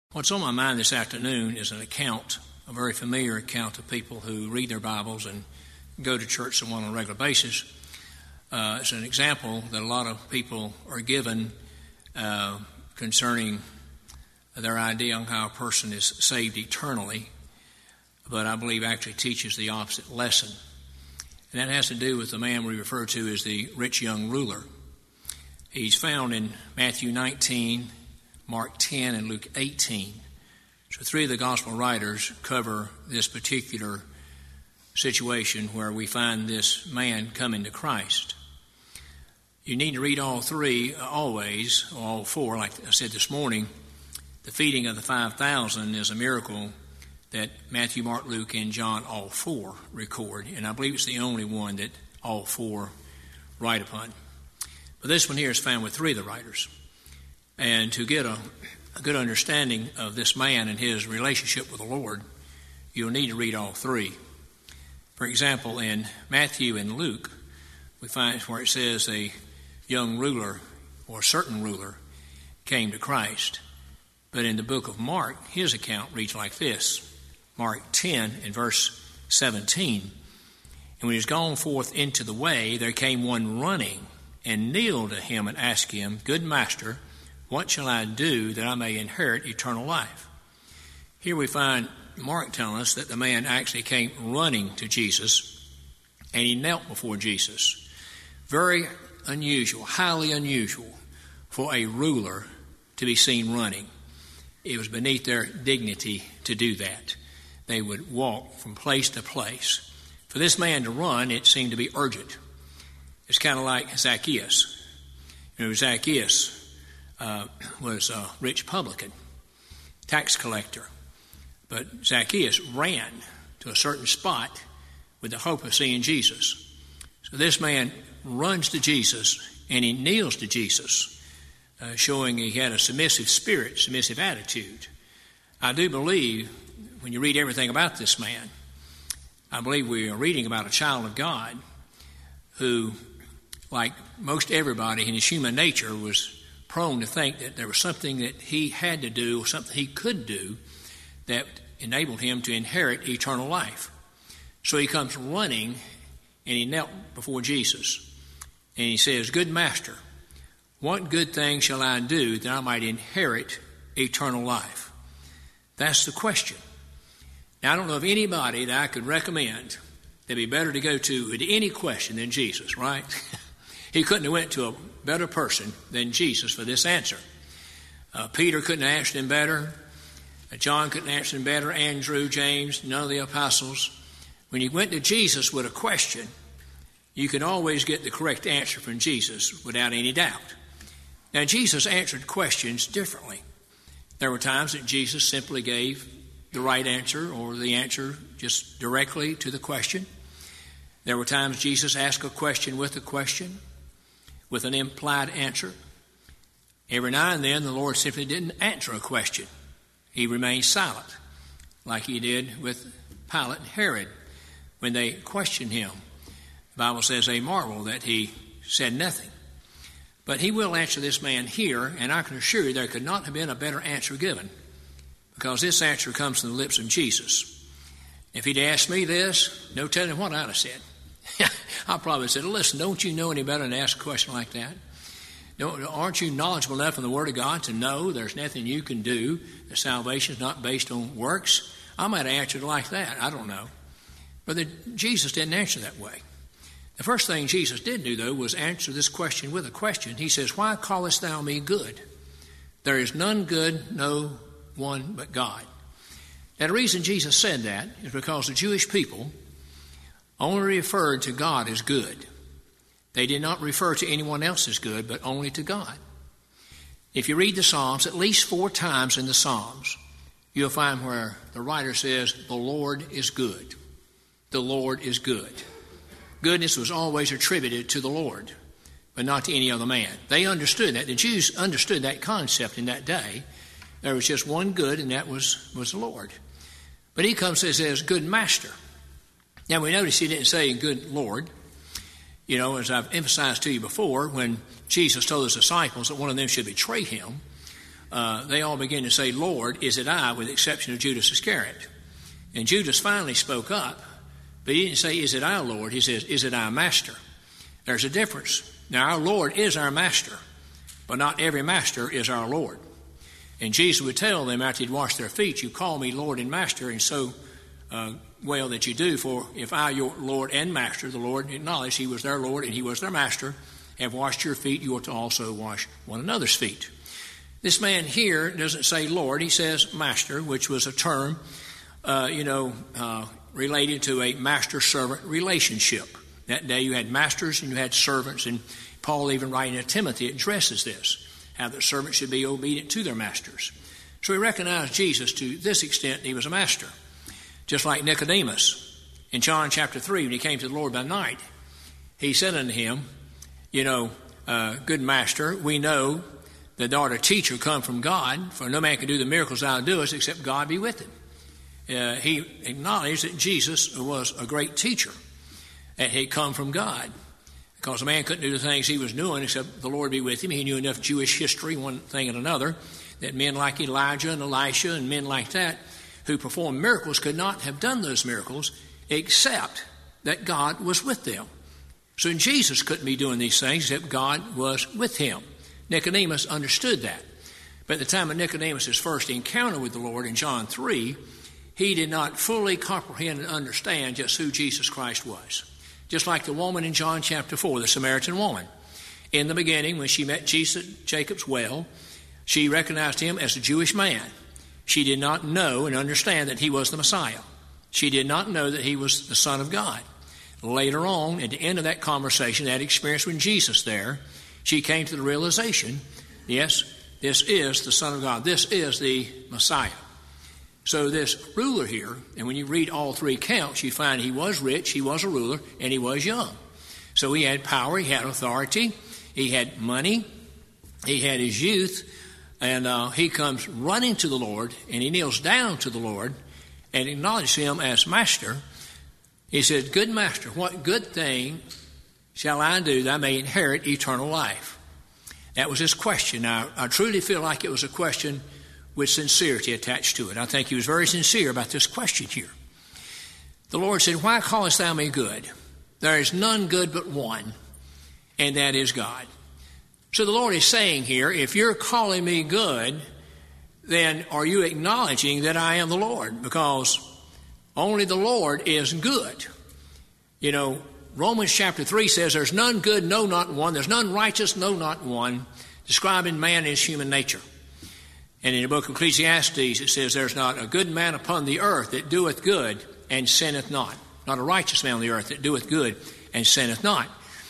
What's on my mind this afternoon is a very familiar account of people who read their Bibles and go to church somewhat on a regular basis. It's an example that a lot of people are given concerning their idea on how a person is saved eternally, but I believe actually teaches the opposite lesson. And that has to do with the man we refer to as the rich young ruler. He's found in Matthew 19, Mark 10, and Luke 18. So three of the gospel writers cover this particular situation where we find this man coming to Christ. You need to read all three always, or all four, like I said this morning. The feeding of the 5,000 is a miracle that Matthew, Mark, Luke, and John, all four, record. And I believe it's the only one that all four write upon. But this one here is found with three of the writers. And to get a good understanding of this man and his relationship with the Lord, you'll need to read all three. For example, in Matthew and Luke, we find where it says a young ruler or a certain ruler came to Christ. But in the book of Mark, his account reads like this. Mark 10 and verse 17. And when he was gone forth into the way, there came one running and kneeled to him and asked him, Good master, what shall I do that I may inherit eternal life? Here we find Mark telling us that the man actually came running to Jesus and he knelt before Jesus. Very unusual, highly unusual for a ruler to be seen running. It was beneath their dignity to do that. They would walk from place to place. For this man to run, it seemed to be urgent. It's kind of like Zacchaeus. Zacchaeus was a rich publican, tax collector. But Zacchaeus ran to a certain spot with the hope of seeing Jesus. So this man runs to Jesus and he kneels to Jesus, showing he had a submissive spirit, submissive attitude. I do believe, when you read everything about this man, I believe we are reading about a child of God who, like most everybody in his human nature, was prone to think that there was something that he had to do, or something he could do, that enabled him to inherit eternal life. So he comes running and he knelt before Jesus. And he says, Good master, what good thing shall I do that I might inherit eternal life? That's the question. Now, I don't know of anybody that I could recommend that'd be better to go to with any question than Jesus, right? He couldn't have went to a better person than Jesus for this answer. Peter couldn't have answered him better. John couldn't answer him better. Andrew, James, none of the apostles. When you went to Jesus with a question, you could always get the correct answer from Jesus without any doubt. Now, Jesus answered questions differently. There were times that Jesus simply gave the right answer or the answer just directly to the question. There were times Jesus asked a question, with an implied answer. Every now and then, the Lord simply didn't answer a question. He remained silent, like he did with Pilate and Herod when they questioned him. The Bible says they marveled that he said nothing. But he will answer this man here, and I can assure you there could not have been a better answer given, because this answer comes from the lips of Jesus. If he'd asked me this, no telling what I'd have said. I probably said, listen, don't you know any better than to ask a question like that? Aren't you knowledgeable enough in the Word of God to know there's nothing you can do, that salvation is not based on works? I might have answered like that. I don't know. But Jesus didn't answer that way. The first thing Jesus did do, though, was answer this question with a question. He says, Why callest thou me good? There is none good, no one but God. Now, the reason Jesus said that is because the Jewish people only referred to God as good. They did not refer to anyone else as good, but only to God. If you read the Psalms, at least 4 times in the Psalms, you'll find where the writer says, the Lord is good. The Lord is good. Goodness was always attributed to the Lord, but not to any other man. They understood that. The Jews understood that concept in that day. There was just one good, and that was the Lord. But he comes and says, Good master. Now, we notice he didn't say good Lord. As I've emphasized to you before, when Jesus told his disciples that one of them should betray him, they all began to say, Lord, is it I, with the exception of Judas Iscariot? And Judas finally spoke up, but he didn't say, is it I, Lord? He says, is it I, Master? There's a difference. Now, our Lord is our Master, but not every master is our Lord. And Jesus would tell them after he'd washed their feet, you call me Lord and Master, and so well that you do, for if I, your Lord and Master, the Lord acknowledged he was their Lord and he was their Master, have washed your feet, you ought to also wash one another's feet. This man here doesn't say Lord, he says Master, which was a term, related to a master-servant relationship. That day you had masters and you had servants, and Paul even writing to Timothy addresses this, how the servants should be obedient to their masters. So he recognized Jesus to this extent, he was a master. Just like Nicodemus in John chapter 3, when he came to the Lord by night, he said unto him, good master, we know that thou art a teacher come from God, for no man can do the miracles thou doest except God be with him. He acknowledged that Jesus was a great teacher, that he had come from God, because a man couldn't do the things he was doing except the Lord be with him. He knew enough Jewish history, one thing and another, that men like Elijah and Elisha and men like that who performed miracles could not have done those miracles except that God was with them. So Jesus couldn't be doing these things except God was with him. Nicodemus understood that. But at the time of Nicodemus' first encounter with the Lord in John 3, he did not fully comprehend and understand just who Jesus Christ was. Just like the woman in John chapter 4, the Samaritan woman. In the beginning, when she met Jesus at Jacob's well, she recognized him as a Jewish man. She did not know and understand that he was the Messiah. She did not know that he was the Son of God. Later on, at the end of that conversation, that experience with Jesus there, she came to the realization, yes, this is the Son of God. This is the Messiah. So this ruler here, and when you read all three accounts, you find he was rich, he was a ruler, and he was young. So he had power, he had authority, he had money, he had his youth, and he comes running to the Lord, and he kneels down to the Lord and acknowledges him as Master. He said, good Master, what good thing shall I do that I may inherit eternal life? That was his question. Now, I truly feel like it was a question with sincerity attached to it. I think he was very sincere about this question here. The Lord said, why callest thou me good? There is none good but one, and that is God. So the Lord is saying here, if you're calling me good, then are you acknowledging that I am the Lord? Because only the Lord is good. You know, Romans chapter 3 says there's none good, no, not one. There's none righteous, no, not one, describing man and his human nature. And in the book of Ecclesiastes, it says there's not a good man upon the earth that doeth good and sinneth not. Not a righteous man on the earth that doeth good and sinneth not.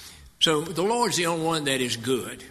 So the Lord's the only one that is good.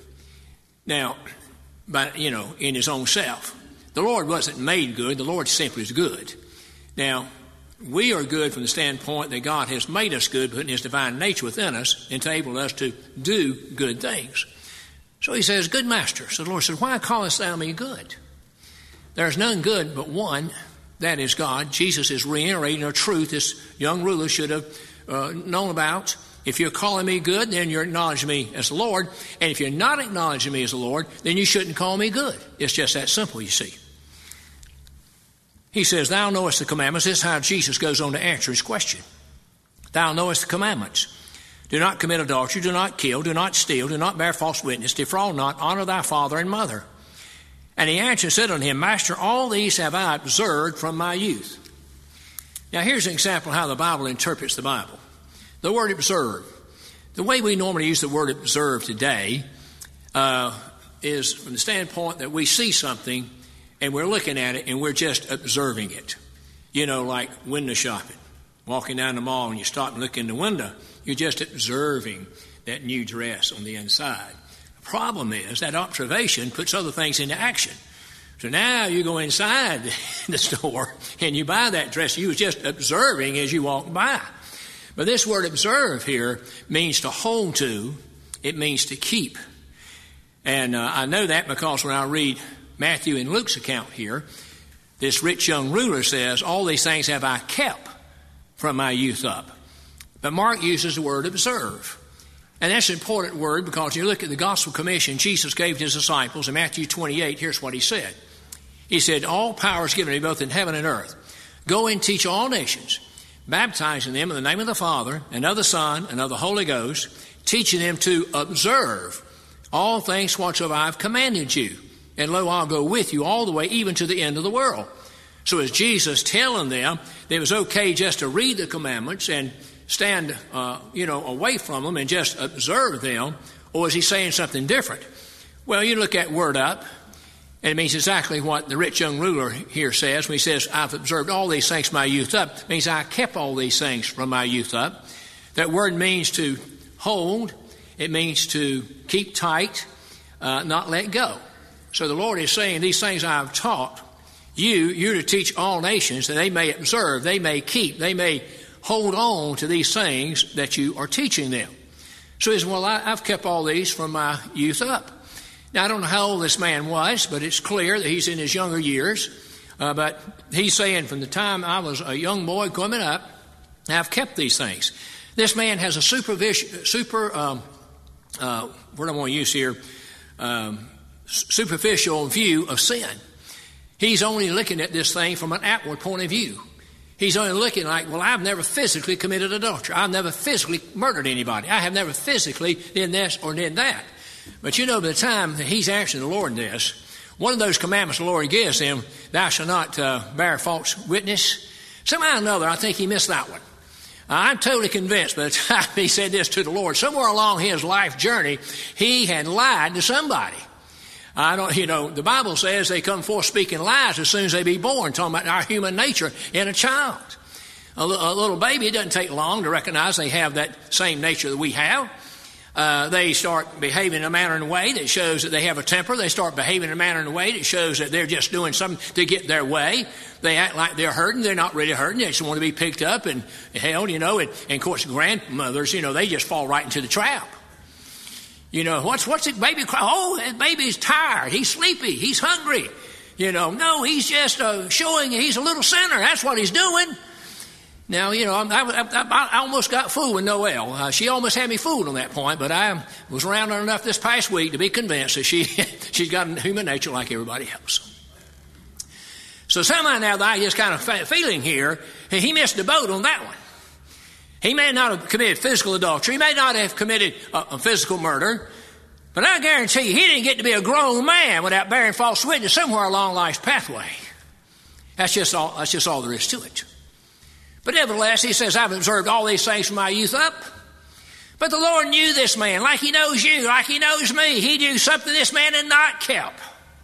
Now, but in his own self. The Lord wasn't made good. The Lord simply is good. Now, we are good from the standpoint that God has made us good, putting his divine nature within us, enabled us to do good things. So he says, good Master. So the Lord said, why callest thou me good? There is none good but one, that is God. Jesus is reiterating a truth this young ruler should have known about. If you're calling me good, then you're acknowledging me as the Lord. And if you're not acknowledging me as the Lord, then you shouldn't call me good. It's just that simple, you see. He says, thou knowest the commandments. This is how Jesus goes on to answer his question. Thou knowest the commandments. Do not commit adultery, do not kill, do not steal, do not bear false witness, defraud not, honor thy father and mother. And he answered and said unto him, Master, all these have I observed from my youth. Now here's an example of how the Bible interprets the Bible. The word observe. The way we normally use the word observe today is from the standpoint that we see something and we're looking at it and we're just observing it. You know, like window shopping. Walking down the mall and you stop and look in the window, you're just observing that new dress on the inside. The problem is that observation puts other things into action. So now you go inside the store and you buy that dress. You was just observing as you walk by. But this word observe here means to hold to. It means to keep. And I know that because when I read Matthew and Luke's account here, this rich young ruler says, all these things have I kept from my youth up. But Mark uses the word observe. And that's an important word because you look at the gospel commission Jesus gave to his disciples in Matthew 28, here's what he said. He said, all power is given to me both in heaven and earth. Go and teach all nations, baptizing them in the name of the Father and of the Son and of the Holy Ghost, teaching them to observe all things whatsoever I have commanded you. And lo, I'll go with you all the way, even to the end of the world. So is Jesus telling them that it was okay just to read the commandments and stand, away from them and just observe them, or is he saying something different? Well, you look at word up, and it means exactly what the rich young ruler here says when he says, I've observed all these things from my youth up. It means I kept all these things from my youth up. That word means to hold. It means to keep tight, not let go. So the Lord is saying, these things I've taught you're to teach all nations, that they may observe, they may keep, they may hold on to these things that you are teaching them. So he says, well, I've kept all these from my youth up. Now, I don't know how old this man was, but it's clear that he's in his younger years. But he's saying, from the time I was a young boy coming up, I've kept these things. This man has a superficial view of sin. He's only looking at this thing from an outward point of view. He's only looking like, well, I've never physically committed adultery. I've never physically murdered anybody. I have never physically done this or did that. But by the time that he's answering the Lord this, one of those commandments the Lord gives him, thou shalt not bear false witness. Somehow or another, I think he missed that one. I'm totally convinced by the time he said this to the Lord, somewhere along his life journey, he had lied to somebody. The Bible says they come forth speaking lies as soon as they be born, talking about our human nature in a child. A little baby, it doesn't take long to recognize they have that same nature that we have. They start behaving in a manner and way that shows that they have a temper. They start behaving in a manner and way that shows that they're just doing something to get their way. They act like they're hurting. They're not really hurting. They just want to be picked up and held, and of course grandmothers, they just fall right into the trap. What's the baby cry? Oh, that baby's tired. He's sleepy. He's hungry. No, he's just showing he's a little sinner. That's what he's doing. Now, I almost got fooled with Noelle. She almost had me fooled on that point, but I was around her enough this past week to be convinced that she's got a human nature like everybody else. So somehow now that I just kind of feeling here, he missed the boat on that one. He may not have committed physical adultery. He may not have committed a physical murder. But I guarantee you, he didn't get to be a grown man without bearing false witness somewhere along life's pathway. That's just all there is to it. But nevertheless, he says, I've observed all these things from my youth up. But the Lord knew this man, like he knows you, like he knows me. He knew something this man had not kept.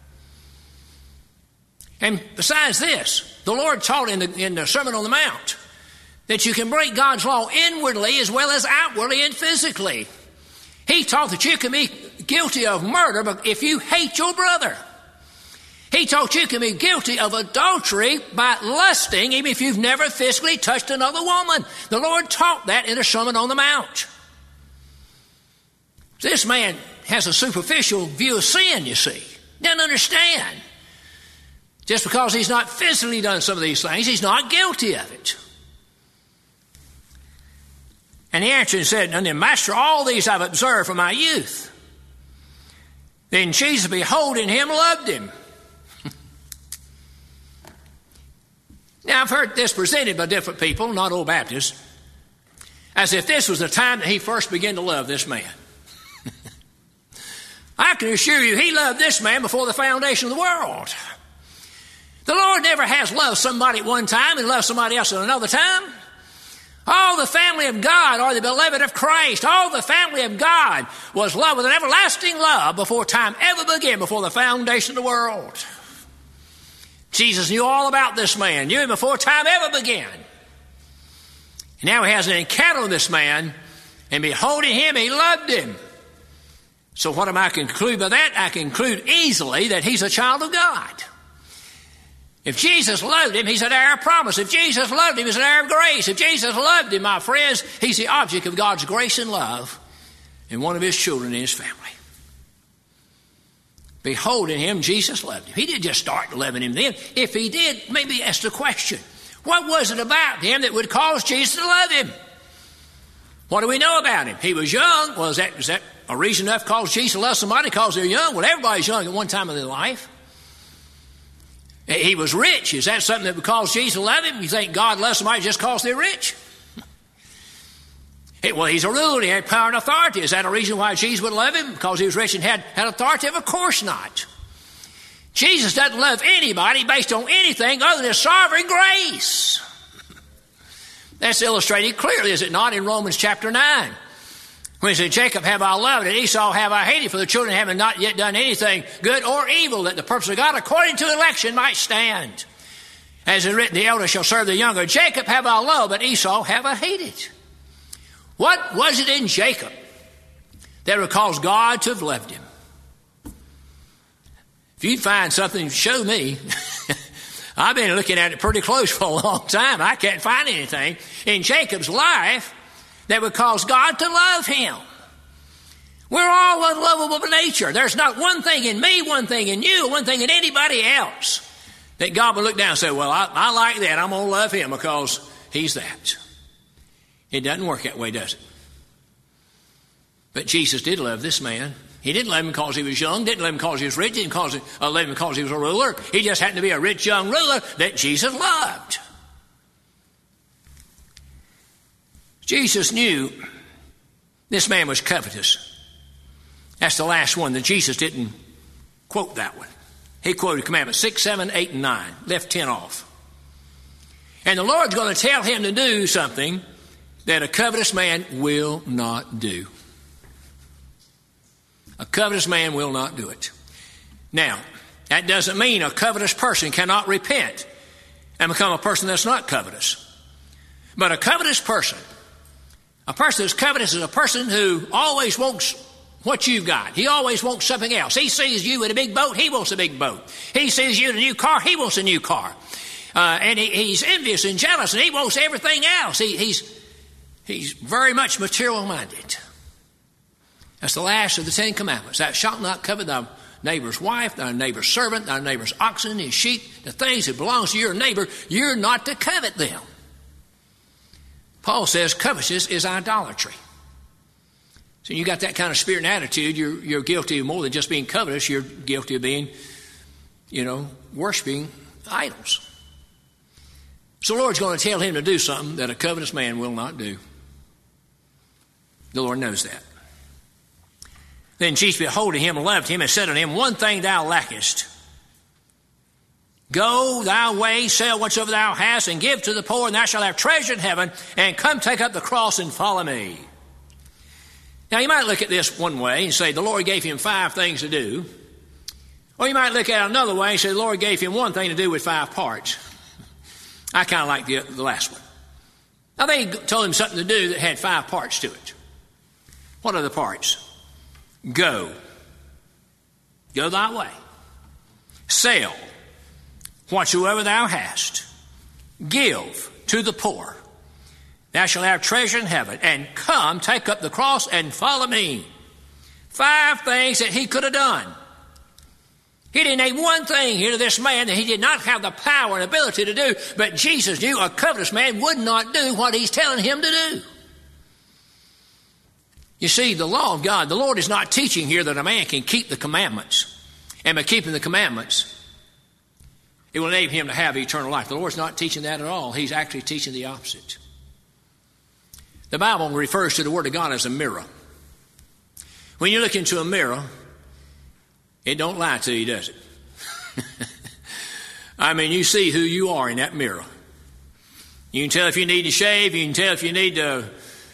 And besides this, the Lord taught in the Sermon on the Mount that you can break God's law inwardly as well as outwardly and physically. He taught that you can be guilty of murder but if you hate your brother. He taught you can be guilty of adultery by lusting even if you've never physically touched another woman. The Lord taught that in the Sermon on the Mount. This man has a superficial view of sin, you see. Doesn't understand. Just because he's not physically done some of these things, he's not guilty of it. And he answered and said, and then, Master, all these I've observed from my youth. Then Jesus, beholding him, loved him. Now, I've heard this presented by different people, not old Baptists, as if this was the time that he first began to love this man. I can assure you, he loved this man before the foundation of the world. The Lord never has loved somebody at one time and loved somebody else at another time. All the family of God are the beloved of Christ. All the family of God was loved with an everlasting love before time ever began, before the foundation of the world. Jesus knew all about this man, knew him before time ever began. And now he has an encounter with this man, and beholding him, he loved him. So what am I conclude by that? I conclude easily that he's a child of God. If Jesus loved him, he's an heir of promise. If Jesus loved him, he's an heir of grace. If Jesus loved him, my friends, he's the object of God's grace and love and one of his children in his family. Beholding him, Jesus loved him. He didn't just start loving him then. If he did, maybe ask the question, what was it about him that would cause Jesus to love him? What do we know about him? He was young. Well, is that a reason enough to cause Jesus to love somebody because they're young? Well, everybody's young at one time of their life. He was rich. Is that something that would cause Jesus to love him? You think God loves somebody just because they're rich? Well, he's a ruler. He had power and authority. Is that a reason why Jesus would love him? Because he was rich and had authority? Of course not. Jesus doesn't love anybody based on anything other than sovereign grace. That's illustrated clearly, is it not, in Romans chapter 9. When he said, Jacob have I loved and Esau have I hated, for the children having not yet done anything good or evil, that the purpose of God according to election might stand. As is written, the elder shall serve the younger. Jacob have I loved, but Esau have I hated. What was it in Jacob that would cause God to have loved him? If you find something, show me. I've been looking at it pretty close for a long time. I can't find anything in Jacob's life that would cause God to love him. We're all unlovable by nature. There's not one thing in me, one thing in you, one thing in anybody else that God would look down and say, well, I like that. I'm going to love him because he's that. It doesn't work that way, does it? But Jesus did love this man. He didn't love him because he was young, didn't love him because he was rich, didn't love him because he was a ruler. He just happened to be a rich young ruler that Jesus loved. Jesus knew this man was covetous. That's the last one that Jesus didn't quote that one. He quoted commandments 6, 7, 8, and 9, left 10 off. And the Lord's going to tell him to do something that a covetous man will not do. A covetous man will not do it. Now, that doesn't mean a covetous person cannot repent and become a person that's not covetous. But a covetous person, a person that's covetous is a person who always wants what you've got. He always wants something else. He sees you in a big boat, he wants a big boat. He sees you in a new car, he wants a new car. And he's envious and jealous, and he wants everything else. He's very much material-minded. That's the last of the 10 Commandments. Thou shalt not covet thy neighbor's wife, thy neighbor's servant, thy neighbor's oxen, his sheep, the things that belong to your neighbor. You're not to covet them. Paul says covetousness is idolatry. So you got that kind of spirit and attitude, you're guilty of more than just being covetous. You're guilty of being, worshiping idols. So the Lord's going to tell him to do something that a covetous man will not do. The Lord knows that. Then Jesus, beholding him, loved him, and said unto him, one thing thou lackest. Go thy way, sell whatsoever thou hast, and give to the poor, and thou shalt have treasure in heaven, and come take up the cross and follow me. Now, you might look at this one way and say the Lord gave him 5 things to do. Or you might look at it another way and say the Lord gave him one thing to do with 5 parts. I kind of like the last one. I think he told him something to do that had 5 parts to it. What are the parts? Go. Go thy way. Sell whatsoever thou hast. Give to the poor. Thou shalt have treasure in heaven. And come, take up the cross and follow me. 5 things that he could have done. He didn't name one thing here to this man that he did not have the power and ability to do, but Jesus knew a covetous man would not do what he's telling him to do. You see, the law of God, the Lord is not teaching here that a man can keep the commandments. And by keeping the commandments, it will enable him to have eternal life. The Lord's not teaching that at all. He's actually teaching the opposite. The Bible refers to the Word of God as a mirror. When you look into a mirror, it don't lie to you, does it? I mean, you see who you are in that mirror. You can tell if you need to shave. You can tell if you need to,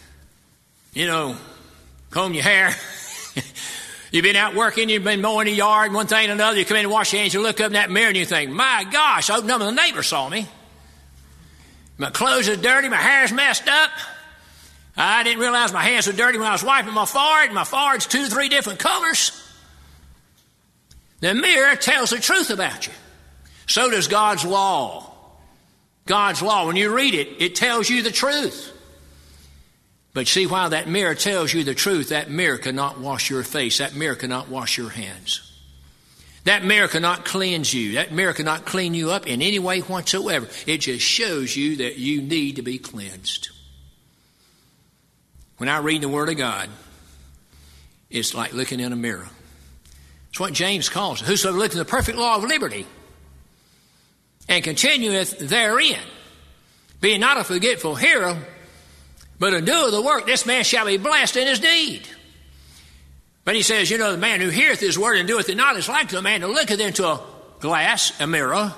comb your hair. You've been out working. You've been mowing the yard, one thing and another. You come in and wash your hands. You look up in that mirror and you think, my gosh, I hope none of the neighbors saw me. My clothes are dirty. My hair's messed up. I didn't realize my hands were dirty when I was wiping my forehead. My forehead's 2 to 3 different colors. The mirror tells the truth about you. So does God's law. God's law, when you read it, it tells you the truth. But see, while that mirror tells you the truth, that mirror cannot wash your face. That mirror cannot wash your hands. That mirror cannot cleanse you. That mirror cannot clean you up in any way whatsoever. It just shows you that you need to be cleansed. when I read the Word of God, it's like looking in a mirror. It's what James calls it. Whosoever looketh in the perfect law of liberty and continueth therein, being not a forgetful hearer, but a doer of the work, this man shall be blessed in his deed. But he says, the man who heareth his word and doeth it not is like to a man who looketh into a glass, a mirror,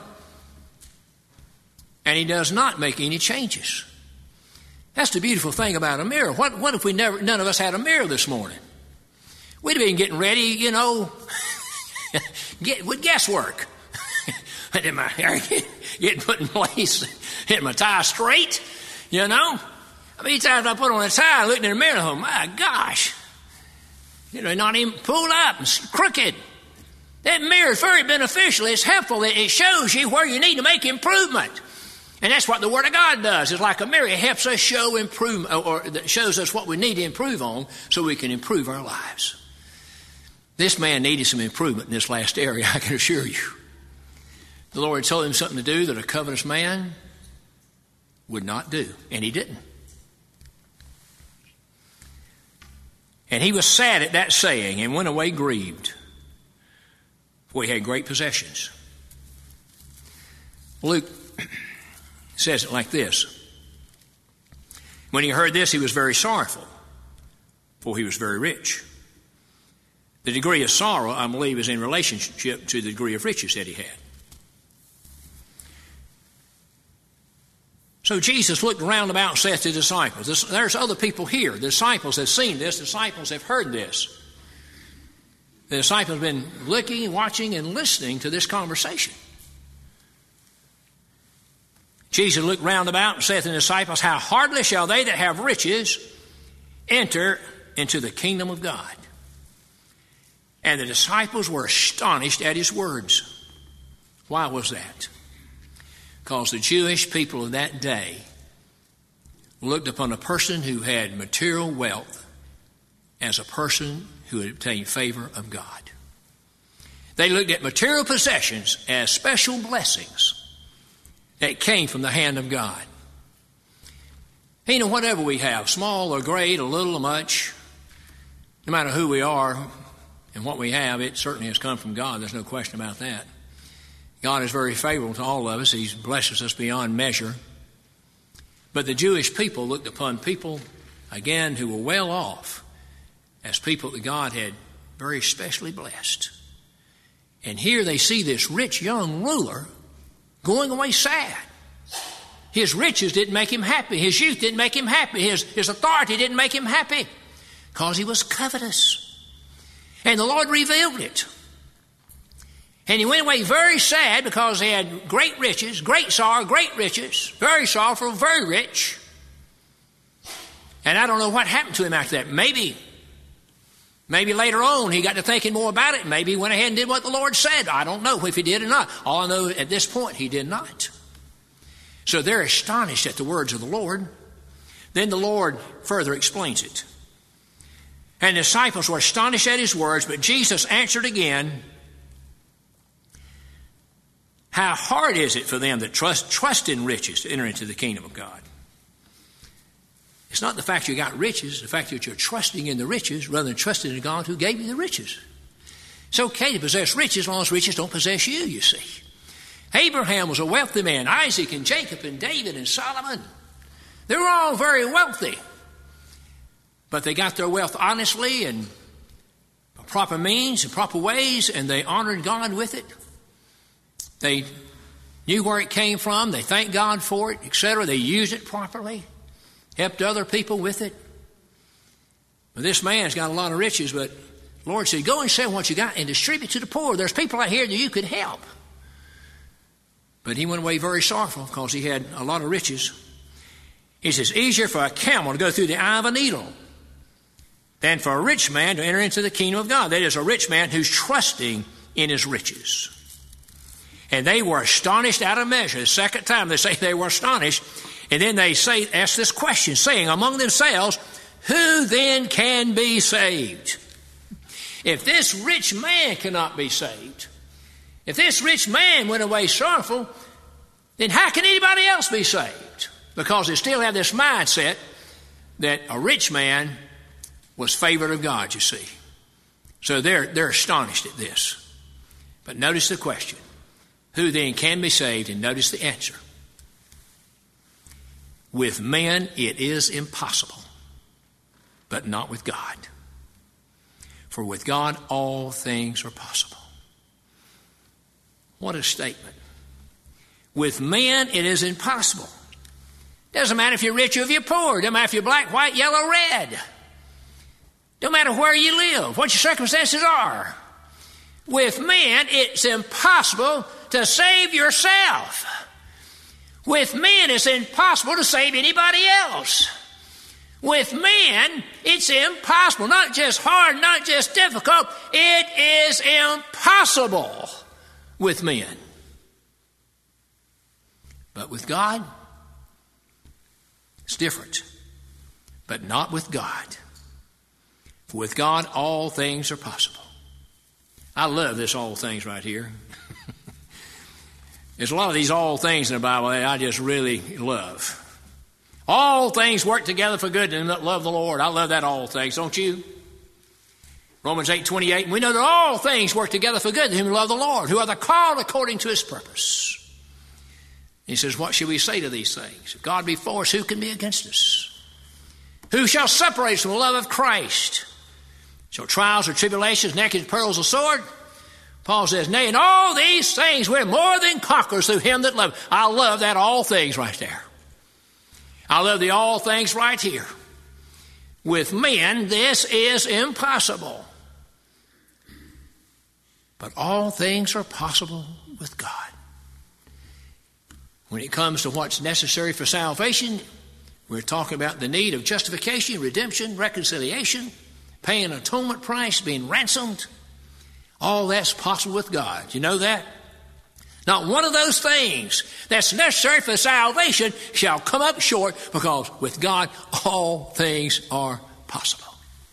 and he does not make any changes. That's the beautiful thing about a mirror. What if none of us had a mirror this morning? We'd have been getting ready, with guesswork. Getting my hair put in place, getting my tie straight, How many times I put on a tie and looked in the mirror and thought, my gosh, not even pulled up and crooked. That mirror is very beneficial. It's helpful. It shows you where you need to make improvement. And that's what the Word of God does. It's like a mirror. It helps us show improvement, or shows us what we need to improve on so we can improve our lives. This man needed some improvement in this last area, I can assure you. The Lord told him something to do that a covetous man would not do, and he didn't. And he was sad at that saying and went away grieved, for he had great possessions. Luke says it like this. When he heard this, he was very sorrowful, for he was very rich. The degree of sorrow, I believe, is in relationship to the degree of riches that he had. So Jesus looked around about and said to the disciples, there's other people here. The disciples have seen this. The disciples have heard this. The disciples have been looking, watching, and listening to this conversation. Jesus looked round about and said to the disciples, how hardly shall they that have riches enter into the kingdom of God. And the disciples were astonished at his words. Why was that? Because the Jewish people of that day looked upon a person who had material wealth as a person who had obtained favor of God. They looked at material possessions as special blessings that came from the hand of God. Whatever we have, small or great, a little or much, no matter who we are and what we have, it certainly has come from God. There's no question about that. God is very favorable to all of us. He blesses us beyond measure. But the Jewish people looked upon people, again, who were well off as people that God had very specially blessed. And here they see this rich young ruler going away sad. His riches didn't make him happy. His youth didn't make him happy. His authority didn't make him happy because he was covetous. And the Lord revealed it. And he went away very sad because he had great riches, great sorrow, great riches, very sorrowful, very rich. And I don't know what happened to him after that. Maybe later on he got to thinking more about it. Maybe he went ahead and did what the Lord said. I don't know if he did or not. All I know at this point, he did not. So they're astonished at the words of the Lord. Then the Lord further explains it. And the disciples were astonished at his words, but Jesus answered again, how hard is it for them that trust in riches to enter into the kingdom of God? It's not the fact you got riches, the fact that you're trusting in the riches rather than trusting in God who gave you the riches. It's okay to possess riches as long as riches don't possess you, you see. Abraham was a wealthy man. Isaac and Jacob and David and Solomon. They were all very wealthy. But they got their wealth honestly and proper means and proper ways, and they honored God with it. They knew where it came from. They thanked God for it, etc. They used it properly, helped other people with it. But this man's got a lot of riches, but the Lord said, go and sell what you got and distribute to the poor. There's people out here that you could help. But he went away very sorrowful because he had a lot of riches. He says, easier for a camel to go through the eye of a needle than for a rich man to enter into the kingdom of God. That is, a rich man who's trusting in his riches. And they were astonished out of measure. The second time they say they were astonished. And then they ask this question, saying among themselves, who then can be saved? If this rich man cannot be saved, if this rich man went away sorrowful, then how can anybody else be saved? Because they still have this mindset that a rich man was favored of God, you see. So they're astonished at this. But notice the question. Who then can be saved? And notice the answer. With men it is impossible, but not with God. For with God all things are possible. What a statement. With men it is impossible. Doesn't matter if you're rich or if you're poor. Doesn't matter if you're black, white, yellow, red. Don't matter where you live, what your circumstances are. With men, it's impossible to save yourself. With men, it's impossible to save anybody else. With men, it's impossible. Not just hard, not just difficult. It is impossible with men. But with God, it's different. But not with God. For with God, all things are possible. I love this all things right here. There's a lot of these all things in the Bible that I just really love. All things work together for good to them that love the Lord. I love that all things, don't you? Romans 8:28, and we know that all things work together for good to him who love the Lord, who are the called according to his purpose. He says, what shall we say to these things? If God be for us, who can be against us? Who shall separate us from the love of Christ? Shall trials or tribulations, naked perils or sword? Paul says, nay, in all these things we're more than conquerors through him that loved. I love that all things right there. I love the all things right here. With men, this is impossible. But all things are possible with God. When it comes to what's necessary for salvation, we're talking about the need of justification, redemption, reconciliation, paying an atonement price, being ransomed. All that's possible with God. You know that? Not one of those things that's necessary for salvation shall come up short, because with God all things are possible.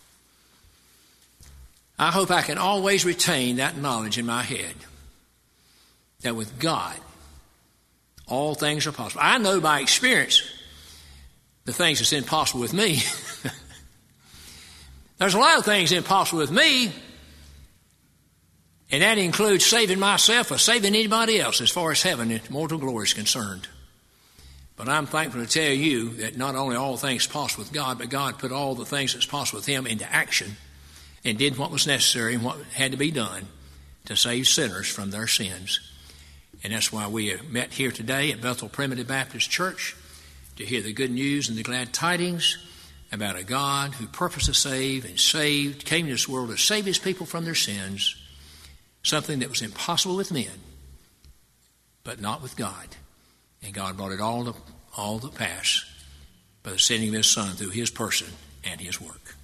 I hope I can always retain that knowledge in my head, that with God all things are possible. I know by experience the things that's impossible with me. There's a lot of things impossible with me, and that includes saving myself or saving anybody else as far as heaven and mortal glory is concerned. But I'm thankful to tell you that not only all things possible with God, but God put all the things that's possible with him into action and did what was necessary and what had to be done to save sinners from their sins. And that's why we have met here today at Bethel Primitive Baptist Church to hear the good news and the glad tidings about a God who purposed to save and saved, came to this world to save his people from their sins, something that was impossible with men, but not with God. And God brought it all to pass by the sending of his Son through his person and his work.